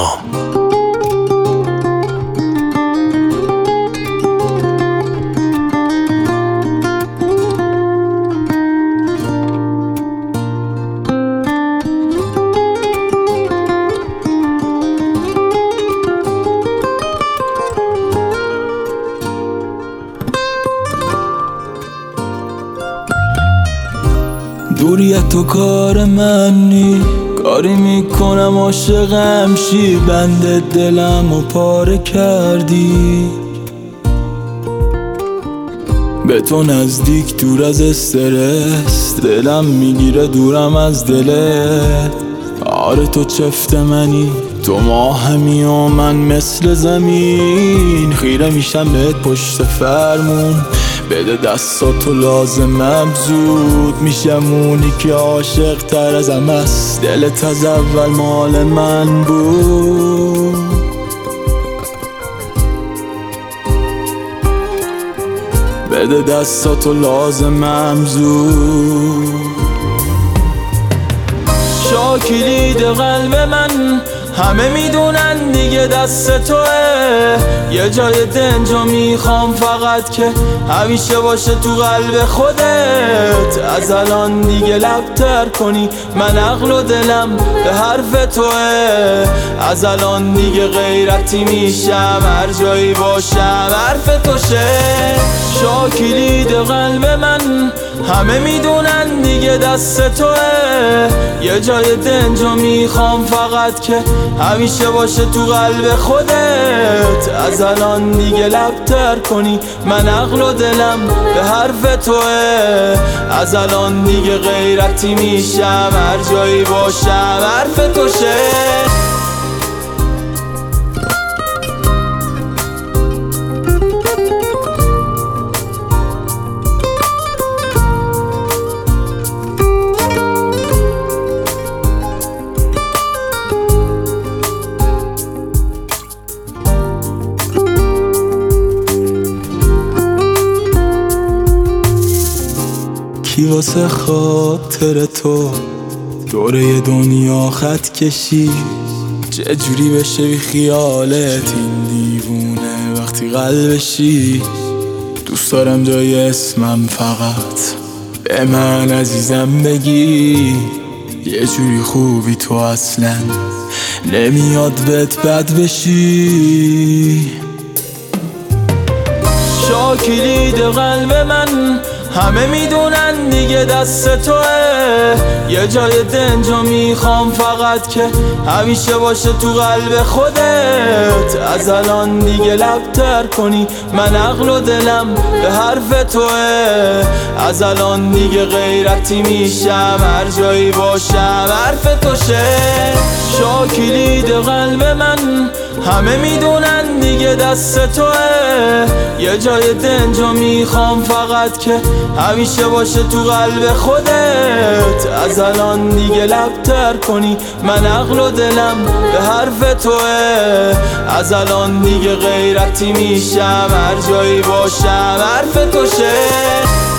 دوریت تو کار من نی، کاری میکنم عاشقم شی، بند دلم و پاره کردی. به تو نزدیک دور از استرس، دلم میگیره دورم از دلت. آره تو چفت منی، تو ماهمی و من مثل زمین. خیره میشم بهت پشت فرمون، بده دستاتو لازمم، زود میشم اونی که عاشق تر ازم است. دلت از اول مال من بود، بده دستاتو لازمم زود. شاکلید قلب من همه میدونن دیگه دست توه. یه جای دنجا میخوام فقط که همیشه باشه تو قلب خودت. از الان دیگه لبتر کنی، من عقل و دلم به حرف توه. از الان دیگه غیرتی میشم، هر جایی باشم حرف توشه. شاکلید قلب من همه میدونن دیگه دست توه. یه جای دنجا میخوام فقط که همیشه باشه تو قلب خودت. از الان دیگه لبتر کنی، من عقل و دلم به حرف توه. از الان دیگه غیرتی میشم، هر جایی باشم حرف توشه. کی واسه خاطر تو دوره دنیا خط کشی؟ چجوری بشه بی خیالت این دیوونه وقتی قلبشی؟ دوست دارم جای اسمم فقط به من عزیزم بگی. یه جوری خوبی تو اصلا نمیاد بهت بد بشی. شاکلید قلب من همه میدونن دیگه دست توه. یه جای دنجا میخوام فقط که همیشه باشه تو قلب خودت. از الان دیگه لبتر کنی، من عقل و دلم به حرف توه. از الان دیگه غیرتی میشم، هر جایی باشم حرف توشه. شاکلید قلب من همه میدونن دیگه دست توه. یه جای دنجا میخوام فقط که همیشه باشه تو قلب خودت. از الان دیگه لبتر کنی، من عقل و دلم به حرف توه. از الان دیگه غیرتی میشم، هر جایی باشم حرف توشه.